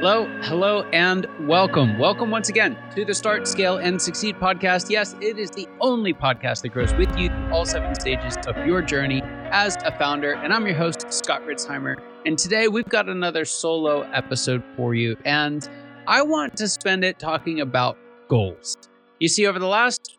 Hello, and welcome. Welcome once again to the Start, Scale, and Succeed podcast. Yes, it is the only podcast that grows with you through all 7 stages of your journey as a founder. And I'm your host, Scott Ritzheimer. And today we've got another solo episode for you. And I want to spend it talking about goals. You see, over the last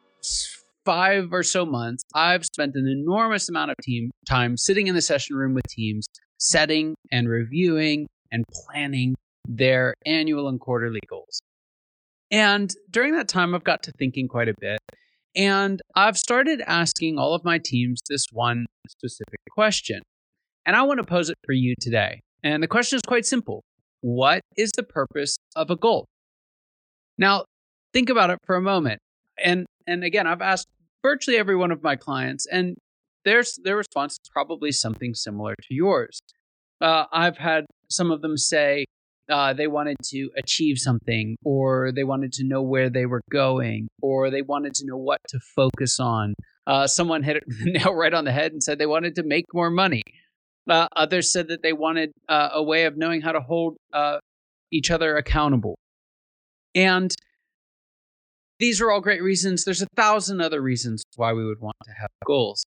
5 or so months, I've spent an enormous amount of time sitting in the session room with teams, setting and reviewing and planning their annual and quarterly goals. And during that time, I've got to thinking quite a bit. And I've started asking all of my teams this one specific question. And I want to pose it for you today. And the question is quite simple. What is the purpose of a goal? Now, think about it for a moment. And again, I've asked virtually every one of my clients, and their response is probably something similar to yours. I've had some of them say, they wanted to achieve something, or they wanted to know where they were going, or they wanted to know what to focus on. Someone hit the nail right on the head and said they wanted to make more money. Others said that they wanted a way of knowing how to hold each other accountable. And these are all great reasons. There's 1,000 other reasons why we would want to have goals.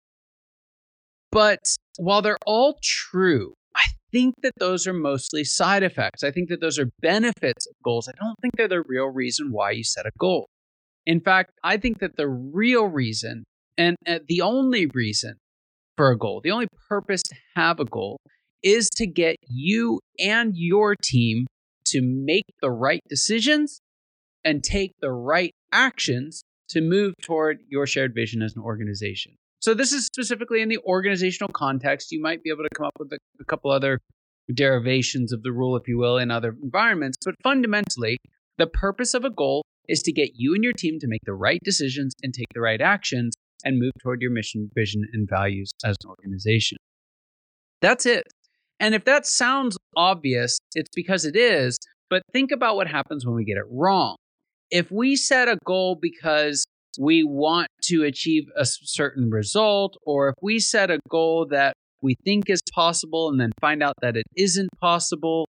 But while they're all true, I think that those are mostly side effects. I think that those are benefits of goals. I don't think they're the real reason why you set a goal. In fact, I think that the real reason and the only reason for a goal, the only purpose to have a goal, is to get you and your team to make the right decisions and take the right actions to move toward your shared vision as an organization. So this is specifically in the organizational context. You might be able to come up with a couple other derivations of the rule, if you will, in other environments. But fundamentally, the purpose of a goal is to get you and your team to make the right decisions and take the right actions and move toward your mission, vision, and values as an organization. That's it. And if that sounds obvious, it's because it is. But think about what happens when we get it wrong. If we set a goal because we want to achieve a certain result, or if we set a goal that we think is possible and then find out that it isn't possible,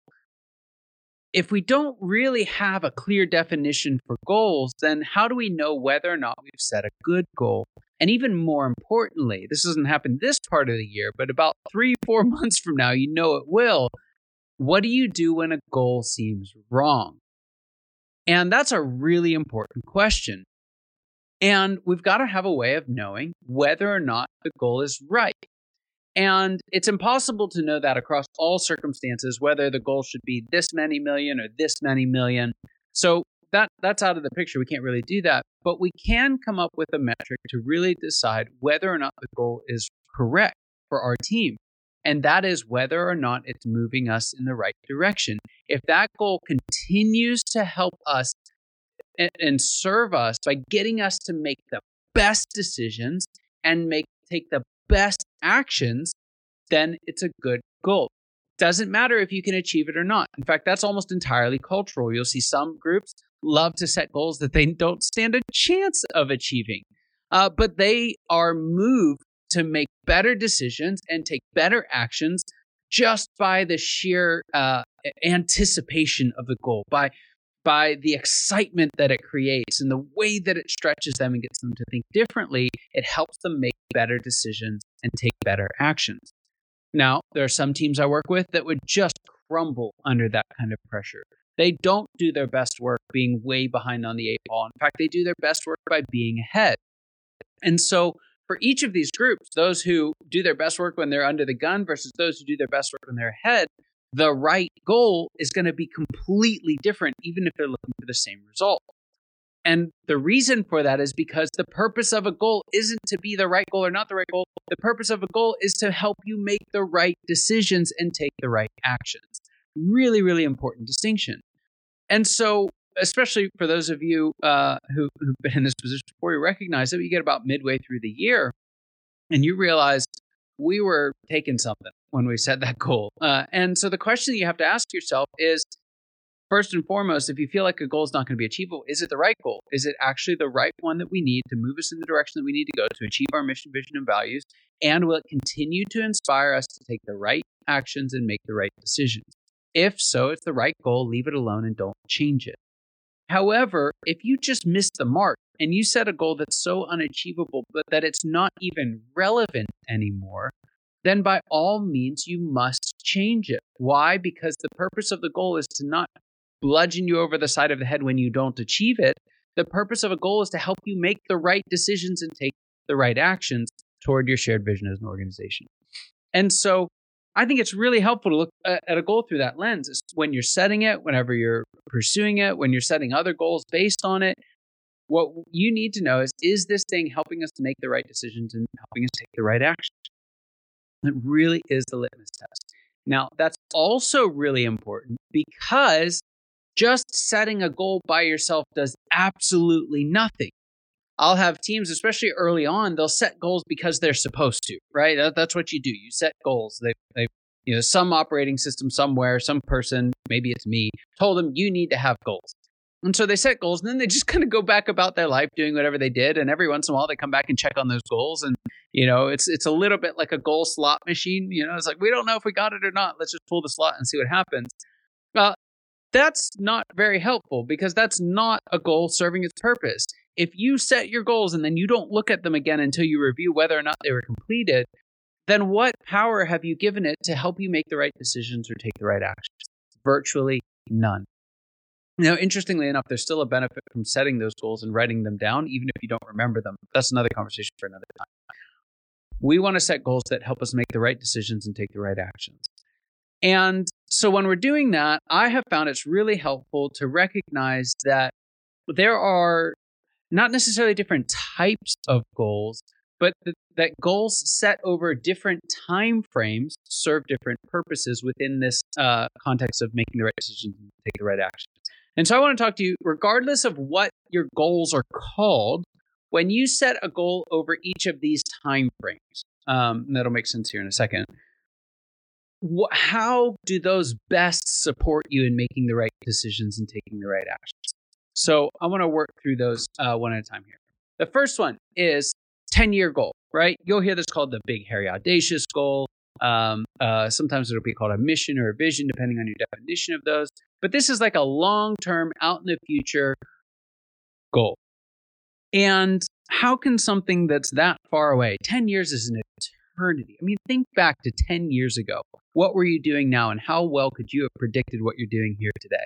if we don't really have a clear definition for goals, then how do we know whether or not we've set a good goal? And even more importantly, this doesn't happen this part of the year, but about 3-4 months from now, you know it will. What do you do when a goal seems wrong? And that's a really important question. And we've got to have a way of knowing whether or not the goal is right. And it's impossible to know that across all circumstances, whether the goal should be this many million or this many million. So that's out of the picture. We can't really do that. But we can come up with a metric to really decide whether or not the goal is correct for our team. And that is whether or not it's moving us in the right direction. If that goal continues to help us and serve us by getting us to make the best decisions and take the best actions, then it's a good goal. Doesn't matter if you can achieve it or not. In fact, that's almost entirely cultural. You'll see some groups love to set goals that they don't stand a chance of achieving, but they are moved to make better decisions and take better actions just by the sheer anticipation of the goal, by the excitement that it creates and the way that it stretches them and gets them to think differently. It helps them make better decisions and take better actions. Now, there are some teams I work with that would just crumble under that kind of pressure. They don't do their best work being way behind on the 8 ball. In fact, they do their best work by being ahead. And so for each of these groups, those who do their best work when they're under the gun versus those who do their best work when they're ahead, the right goal is going to be completely different, even if they're looking for the same result. And the reason for that is because the purpose of a goal isn't to be the right goal or not the right goal. The purpose of a goal is to help you make the right decisions and take the right actions. Really, really important distinction. And so, especially for those of you who've been in this position before, you recognize that you get about midway through the year and you realize we were taking something when we set that goal. And so the question that you have to ask yourself is, first and foremost, if you feel like a goal is not going to be achievable, is it the right goal? Is it actually the right one that we need to move us in the direction that we need to go to achieve our mission, vision, and values? And will it continue to inspire us to take the right actions and make the right decisions? If so, it's the right goal, leave it alone and don't change it. However, if you just miss the mark and you set a goal that's so unachievable, but that it's not even relevant anymore, then by all means, you must change it. Why? Because the purpose of the goal is to not bludgeon you over the side of the head when you don't achieve it. The purpose of a goal is to help you make the right decisions and take the right actions toward your shared vision as an organization. And so I think it's really helpful to look at a goal through that lens. When you're setting it, whenever you're pursuing it, when you're setting other goals based on it, what you need to know is this thing helping us to make the right decisions and helping us take the right actions? It really is the litmus test. Now, that's also really important because just setting a goal by yourself does absolutely nothing. I'll have teams, especially early on, they'll set goals because they're supposed to, right? That's what you do. You set goals. They some operating system somewhere, some person, maybe it's me, told them you need to have goals. And so they set goals and then they just kind of go back about their life doing whatever they did. And every once in a while they come back and check on those goals. And, it's a little bit like a goal slot machine. It's like, we don't know if we got it or not. Let's just pull the slot and see what happens. That's not very helpful because that's not a goal serving its purpose. If you set your goals and then you don't look at them again until you review whether or not they were completed, then what power have you given it to help you make the right decisions or take the right actions? Virtually none. Now, interestingly enough, there's still a benefit from setting those goals and writing them down, even if you don't remember them. That's another conversation for another time. We want to set goals that help us make the right decisions and take the right actions. And so when we're doing that, I have found it's really helpful to recognize that there are not necessarily different types of goals, but that goals set over different time frames serve different purposes within this context of making the right decisions and take the right actions. And so I want to talk to you, regardless of what your goals are called, when you set a goal over each of these time frames, and that'll make sense here in a second, how do those best support you in making the right decisions and taking the right actions? So I want to work through those one at a time here. The first one is 10-year goal, right? You'll hear this called the big, hairy, audacious goal. Sometimes it'll be called a mission or a vision, depending on your definition of those. But this is like a long-term, out in the future goal. And how can something that's that far away, 10 years is an eternity. I mean, think back to 10 years ago. What were you doing now and how well could you have predicted what you're doing here today?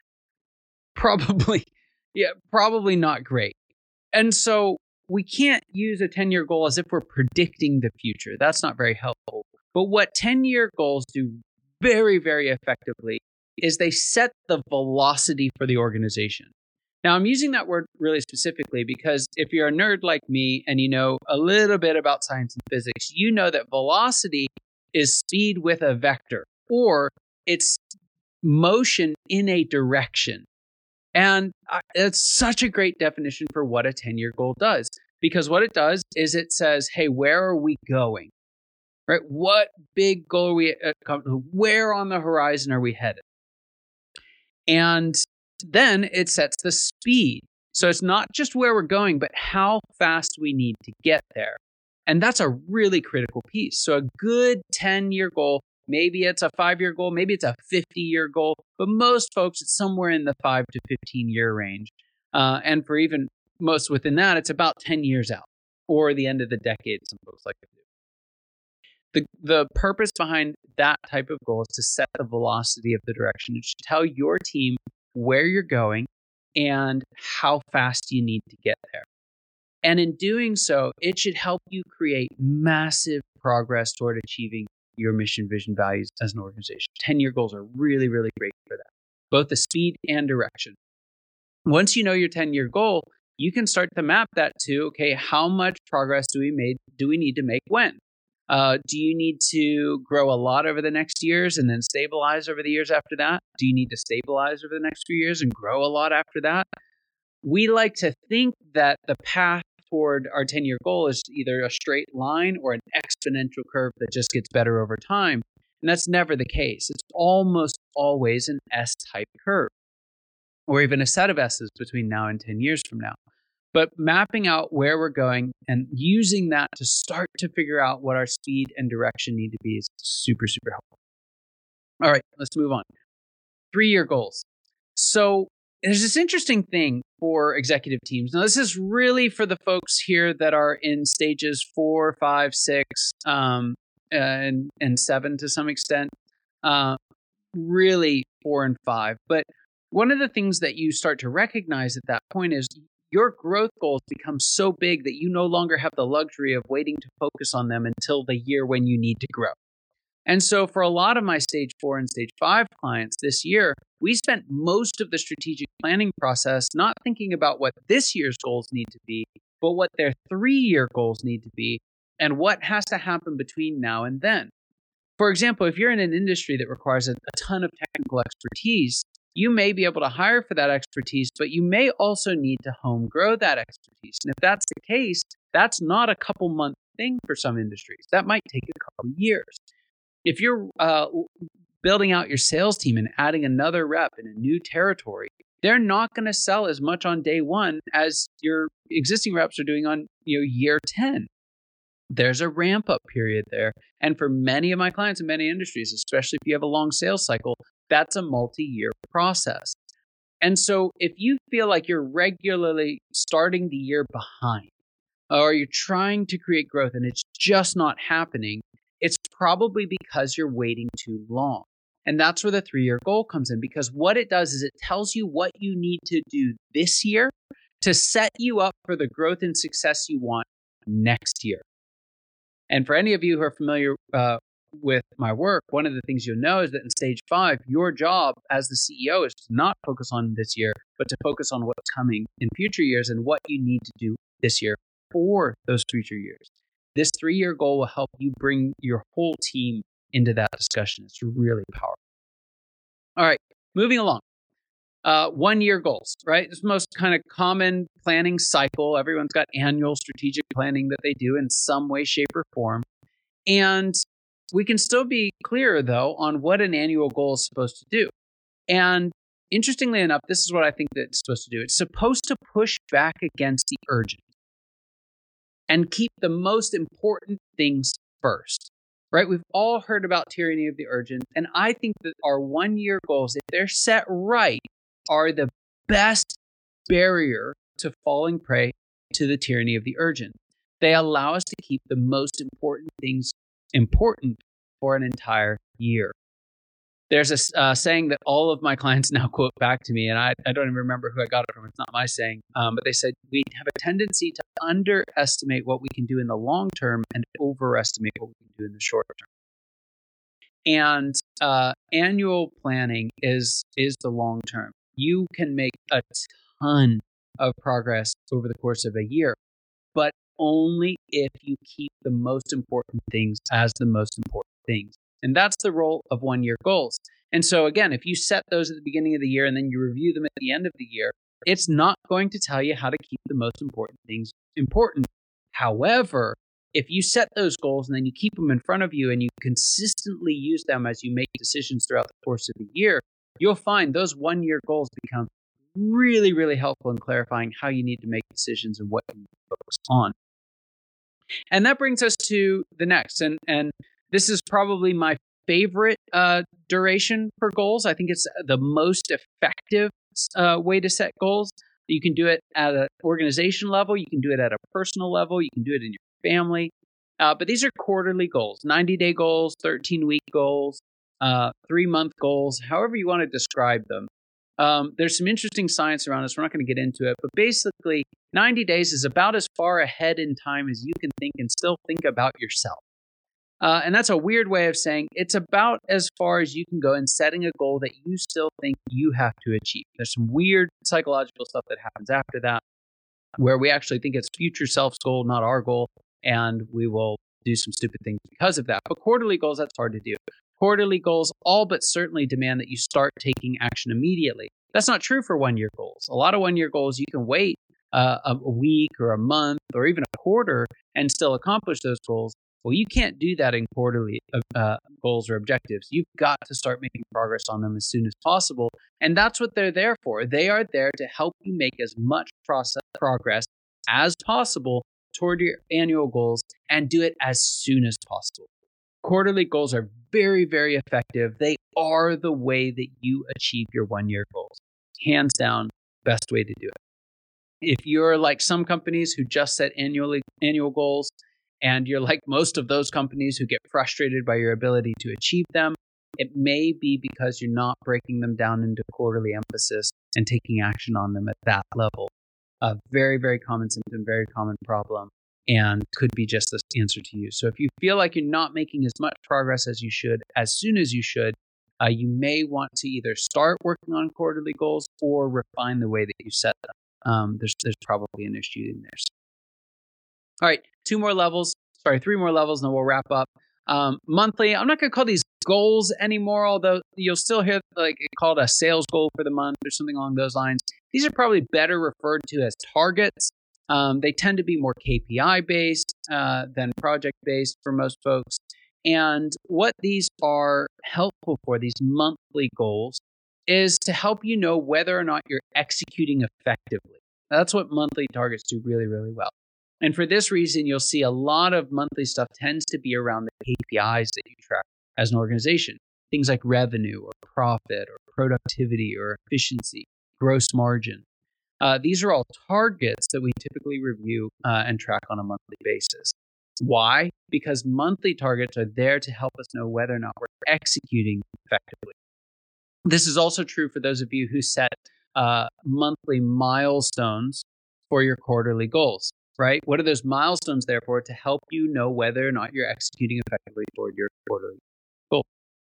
Probably not great. And so we can't use a 10-year goal as if we're predicting the future. That's not very helpful. But what 10-year goals do very, very effectively is they set the velocity for the organization. Now, I'm using that word really specifically because if you're a nerd like me and you know a little bit about science and physics, you know that velocity is speed with a vector, or it's motion in a direction. And it's such a great definition for what a 10-year goal does, because what it does is it says, hey, where are we going? Right? What big goal are we where on the horizon are we headed? And then it sets the speed. So it's not just where we're going, but how fast we need to get there. And that's a really critical piece. So a good 10-year goal, maybe it's a 5-year goal, maybe it's a 50-year goal, but most folks, it's somewhere in the 5 to 15-year range. And for even most within that, it's about 10 years out or the end of the decade, some folks like to do. The purpose behind that type of goal is to set the velocity of the direction. It should tell your team where you're going and how fast you need to get there. And in doing so, it should help you create massive progress toward achieving your mission, vision, values as an organization. 10-year goals are really, really great for that, both the speed and direction. Once you know your 10-year goal, you can start to map that to, okay, how much progress do we need to make when? Do you need to grow a lot over the next years and then stabilize over the years after that? Do you need to stabilize over the next few years and grow a lot after that? We like to think that the path toward our 10-year goal is either a straight line or an exponential curve that just gets better over time. And that's never the case. It's almost always an S-type curve, or even a set of S's between now and 10 years from now. But mapping out where we're going and using that to start to figure out what our speed and direction need to be is super, super helpful. All right, let's move on. 3-year goals. So there's this interesting thing for executive teams. Now, this is really for the folks here that are in stages 4, 5, 6, and 7 to some extent. Really 4 and 5. But one of the things that you start to recognize at that point is your growth goals become so big that you no longer have the luxury of waiting to focus on them until the year when you need to grow. And so for a lot of my stage 4 and stage 5 clients this year, we spent most of the strategic planning process not thinking about what this year's goals need to be, but what their 3-year goals need to be and what has to happen between now and then. For example, if you're in an industry that requires a ton of technical expertise, you may be able to hire for that expertise, but you may also need to home grow that expertise. And if that's the case, that's not a couple month thing for some industries. That might take a couple years. If you're building out your sales team and adding another rep in a new territory, they're not going to sell as much on day 1 as your existing reps are doing on year 10. There's a ramp up period there. And for many of my clients in many industries, especially if you have a long sales cycle, that's a multi-year process. And so if you feel like you're regularly starting the year behind, or you're trying to create growth and it's just not happening, it's probably because you're waiting too long. And that's where the 3-year goal comes in, because what it does is it tells you what you need to do this year to set you up for the growth and success you want next year. And for any of you who are familiar with my work, one of the things you'll know is that in stage 5, your job as the CEO is to not focus on this year, but to focus on what's coming in future years and what you need to do this year for those future years. This 3-year goal will help you bring your whole team into that discussion. It's really powerful. All right, moving along. 1-year goals, right? It's the most kind of common planning cycle. Everyone's got annual strategic planning that they do in some way, shape, or form. And we can still be clearer, though, on what an annual goal is supposed to do. And interestingly enough, this is what I think that it's supposed to do. It's supposed to push back against the urgent and keep the most important things first, right? We've all heard about tyranny of the urgent. And I think that our 1-year goals, if they're set right, are the best barrier to falling prey to the tyranny of the urgent. They allow us to keep the most important things important for an entire year. There's a saying that all of my clients now quote back to me, and I don't even remember who I got it from. It's not my saying, but they said, we have a tendency to underestimate what we can do in the long term and overestimate what we can do in the short term. And annual planning is the long term. You can make a ton of progress over the course of a year, but only if you keep the most important things as the most important things. And that's the role of 1-year goals. And so again, if you set those at the beginning of the year and then you review them at the end of the year, it's not going to tell you how to keep the most important things important. However, if you set those goals and then you keep them in front of you and you consistently use them as you make decisions throughout the course of the year, you'll find those 1-year goals become really, really helpful in clarifying how you need to make decisions and what you need to focus on. And that brings us to the next. And this is probably my favorite duration for goals. I think it's the most effective way to set goals. You can do it at an organization level. You can do it at a personal level. You can do it in your family. But these are quarterly goals, 90-day goals, 13-week goals, 3-month goals, however you want to describe them. There's some interesting science around this. We're not going to get into it. But basically, 90 days is about as far ahead in time as you can think and still think about yourself. And that's a weird way of saying it's about as far as you can go in setting a goal that you still think you have to achieve. There's some weird psychological stuff that happens after that, where we actually think it's future self's goal, not our goal, and we will do some stupid things because of that. But quarterly goals, that's hard to do. Quarterly goals all but certainly demand that you start taking action immediately. That's not true for 1-year goals. A lot of 1-year goals, you can wait a week or a month or even a quarter and still accomplish those goals. Well, you can't do that in quarterly goals or objectives. You've got to start making progress on them as soon as possible. And that's what they're there for. They are there to help you make as much progress as possible toward your annual goals and do it as soon as possible. Quarterly goals are very, very effective. They are the way that you achieve your 1-year goals. Hands down, best way to do it. If you're like some companies who just set annual goals, and you're like most of those companies who get frustrated by your ability to achieve them, it may be because you're not breaking them down into quarterly emphasis and taking action on them at that level. A very, very common symptom, very common problem, and could be just the answer to you. So if you feel like you're not making as much progress as you should, as soon as you should, you may want to either start working on quarterly goals or refine the way that you set them. There's probably an issue in there. All right, 3 more levels, and then we'll wrap up. Monthly, I'm not going to call these goals anymore, although you'll still hear like it called a sales goal for the month or something along those lines. These are probably better referred to as targets. They tend to be more KPI based than project based for most folks. And what these are helpful for, these monthly goals, is to help you know whether or not you're executing effectively. That's what monthly targets do really, really well. And for this reason, you'll see a lot of monthly stuff tends to be around the KPIs that you track as an organization. Things like revenue or profit or productivity or efficiency, gross margin. These are all targets that we typically review and track on a monthly basis. Why? Because monthly targets are there to help us know whether or not we're executing effectively. This is also true for those of you who set monthly milestones for your quarterly goals, right? What are those milestones there for? To help you know whether or not you're executing effectively toward your quarterly goal.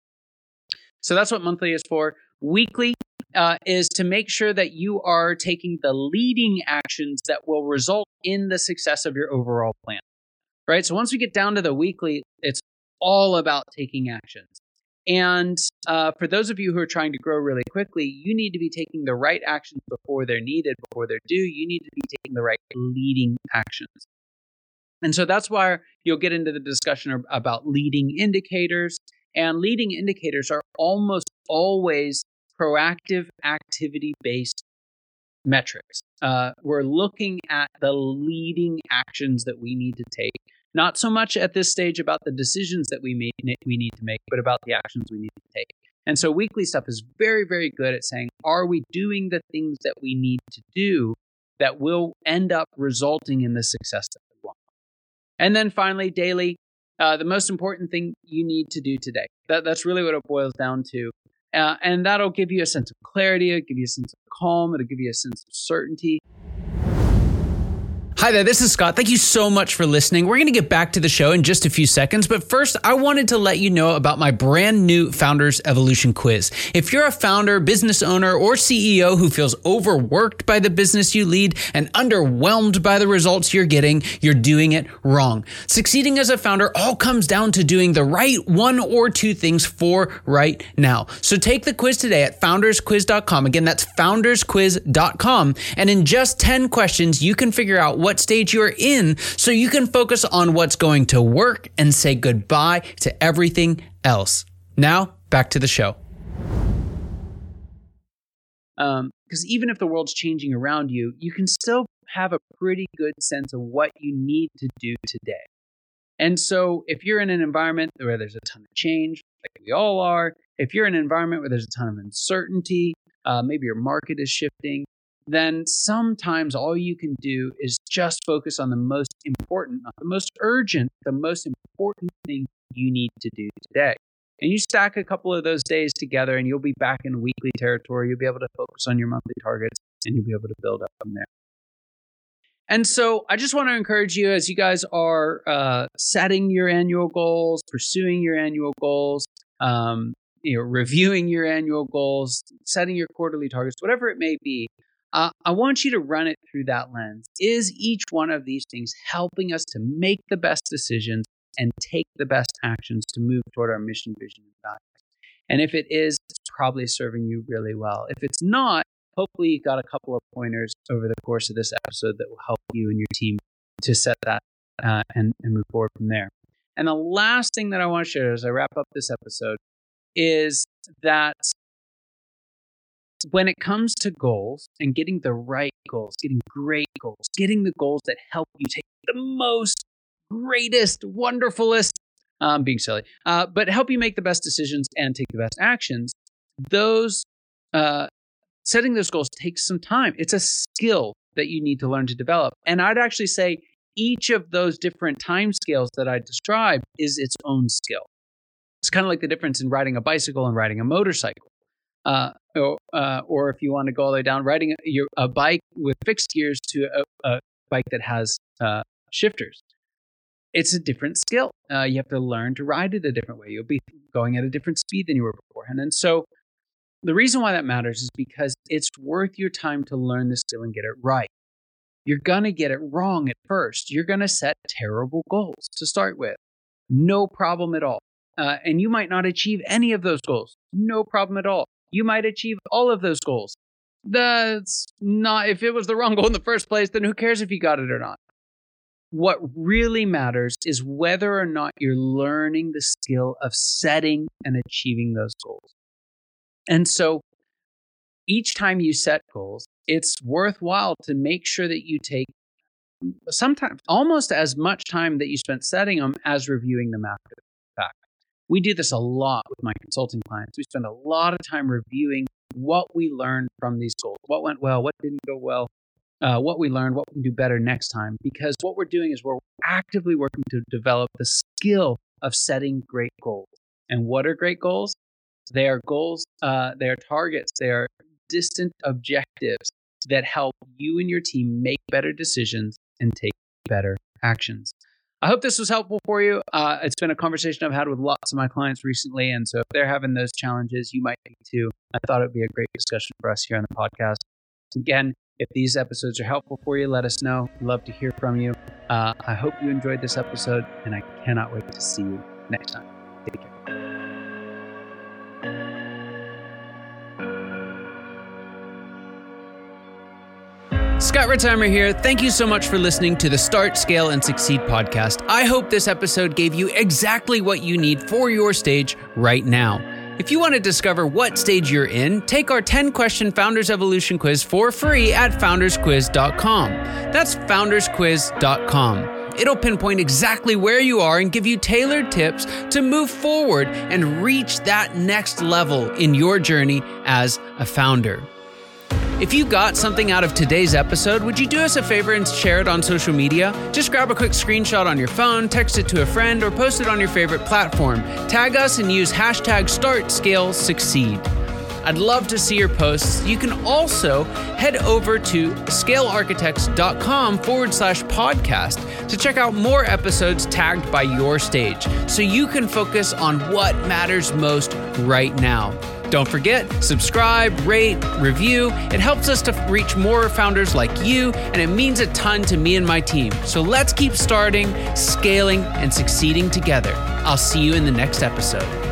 So that's what monthly is for. Weekly is to make sure that you are taking the leading actions that will result in the success of your overall plan, right? So once we get down to the weekly, it's all about taking actions. And for those of you who are trying to grow really quickly, you need to be taking the right actions before they're needed, before they're due. You need to be taking the right leading actions. And so that's why you'll get into the discussion about leading indicators. And leading indicators are almost always proactive activity-based metrics. We're looking at the leading actions that we need to take. Not so much at this stage about the decisions that we need to make, but about the actions we need to take. And so weekly stuff is very, very good at saying, are we doing the things that we need to do that will end up resulting in the success that we want? And then finally, daily, the most important thing you need to do today. That's really what it boils down to. And that'll give you a sense of clarity, it'll give you a sense of calm, it'll give you a sense of certainty. Hi there, this is Scott. Thank you so much for listening. We're going to get back to the show in just a few seconds, but first, I wanted to let you know about my brand new Founders Evolution quiz. If you're a founder, business owner, or CEO who feels overworked by the business you lead and underwhelmed by the results you're getting, you're doing it wrong. Succeeding as a founder all comes down to doing the right 1 or 2 things for right now. So take the quiz today at foundersquiz.com. Again, that's foundersquiz.com. And in just 10 questions, you can figure out what stage you're in so you can focus on what's going to work and say goodbye to everything else. Now, back to the show. Because even if the world's changing around you, you can still have a pretty good sense of what you need to do today. And so if you're in an environment where there's a ton of change, like we all are, if you're in an environment where there's a ton of uncertainty, maybe your market is shifting, then sometimes all you can do is just focus on the most important, not the most urgent, the most important thing you need to do today. And you stack a couple of those days together and you'll be back in weekly territory. You'll be able to focus on your monthly targets and you'll be able to build up from there. And so I just want to encourage you as you guys are setting your annual goals, pursuing your annual goals, reviewing your annual goals, setting your quarterly targets, whatever it may be, I want you to run it through that lens. Is each one of these things helping us to make the best decisions and take the best actions to move toward our mission, vision, and values? And if it is, it's probably serving you really well. If it's not, hopefully you got a couple of pointers over the course of this episode that will help you and your team to set that and move forward from there. And the last thing that I want to share as I wrap up this episode is that when it comes to goals and getting the right goals, getting great goals, getting the goals that help you take the most, greatest, wonderfulest being silly, but help you make the best decisions and take the best actions. Those setting those goals takes some time. It's a skill that you need to learn to develop. And I'd actually say each of those different time scales that I described is its own skill. It's kind of like the difference in riding a bicycle and riding a motorcycle. Or if you want to go all the way down, riding a bike with fixed gears to a bike that has shifters. It's a different skill. You have to learn to ride it a different way. You'll be going at a different speed than you were beforehand. And so the reason why that matters is because it's worth your time to learn the skill and get it right. You're going to get it wrong at first. You're going to set terrible goals to start with. No problem at all. And you might not achieve any of those goals. No problem at all. You might achieve all of those goals. That's not, if it was the wrong goal in the first place, then who cares if you got it or not? What really matters is whether or not you're learning the skill of setting and achieving those goals. And so each time you set goals, it's worthwhile to make sure that you take sometimes almost as much time that you spent setting them as reviewing them after the fact. We do this a lot with my consulting clients. We spend a lot of time reviewing what we learned from these goals, what went well, what didn't go well, what we learned, what we can do better next time. Because what we're doing is we're actively working to develop the skill of setting great goals. And what are great goals? They are goals, they are targets, they are distant objectives that help you and your team make better decisions and take better actions. I hope this was helpful for you. It's been a conversation I've had with lots of my clients recently. And so if they're having those challenges, you might be too. I thought it'd be a great discussion for us here on the podcast. Again, if these episodes are helpful for you, let us know. We'd love to hear from you. I hope you enjoyed this episode, and I cannot wait to see you next time. Take care. Scott Ritzheimer here. Thank you so much for listening to the Start, Scale, and Succeed podcast. I hope this episode gave you exactly what you need for your stage right now. If you want to discover what stage you're in, take our 10-question Founders Evolution quiz for free at foundersquiz.com. That's foundersquiz.com. It'll pinpoint exactly where you are and give you tailored tips to move forward and reach that next level in your journey as a founder. If you got something out of today's episode, would you do us a favor and share it on social media? Just grab a quick screenshot on your phone, text it to a friend, or post it on your favorite platform. Tag us and use hashtag #StartScaleSucceed. I'd love to see your posts. You can also head over to scalearchitects.com/podcast to check out more episodes tagged by your stage so you can focus on what matters most right now. Don't forget, subscribe, rate, review. It helps us to reach more founders like you, and it means a ton to me and my team. So let's keep starting, scaling, and succeeding together. I'll see you in the next episode.